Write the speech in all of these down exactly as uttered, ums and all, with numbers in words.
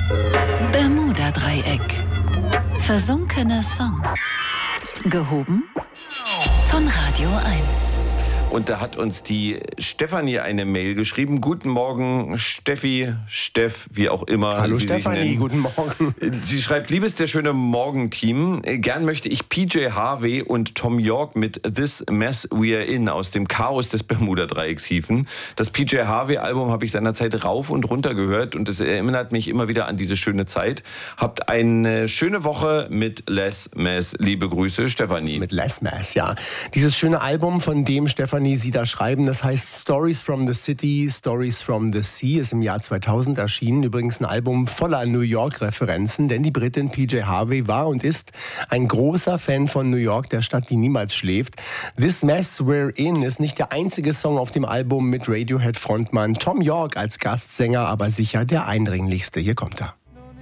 Bermuda-Dreieck. Versunkene Songs. Gehoben von Radio eins. Und da hat uns die Stefanie eine Mail geschrieben. Guten Morgen, Steffi, Steff, wie auch immer. Hallo Sie Stefanie, guten Morgen. Sie schreibt, liebes der schöne Morgenteam, gern möchte ich P J Harvey und Tom York mit This Mess We're In aus dem Chaos des Bermuda-Dreiecks hieven. Das P J Harvey-Album habe ich seinerzeit rauf und runter gehört und es erinnert mich immer wieder an diese schöne Zeit. Habt eine schöne Woche mit Les Mess. Liebe Grüße, Stefanie. Mit Les Mess, ja. Dieses schöne Album, von dem Stefanie Sie da schreiben, das heißt Stories from the City, Stories from the Sea, ist im Jahr zweitausend erschienen. Übrigens ein Album voller New York-Referenzen, denn die Britin P J Harvey war und ist ein großer Fan von New York, der Stadt, die niemals schläft. This Mess We're In ist nicht der einzige Song auf dem Album mit Radiohead-Frontmann Tom York als Gastsänger, aber sicher der eindringlichste. Hier kommt er.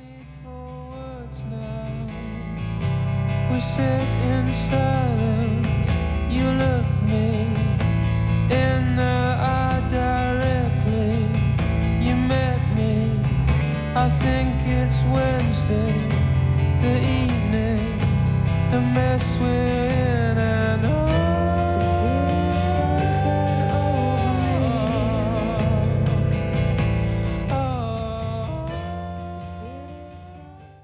We sit in silence, you look me in the eye directly. You met me, I think it's Wednesday, the evening, the mess we're in.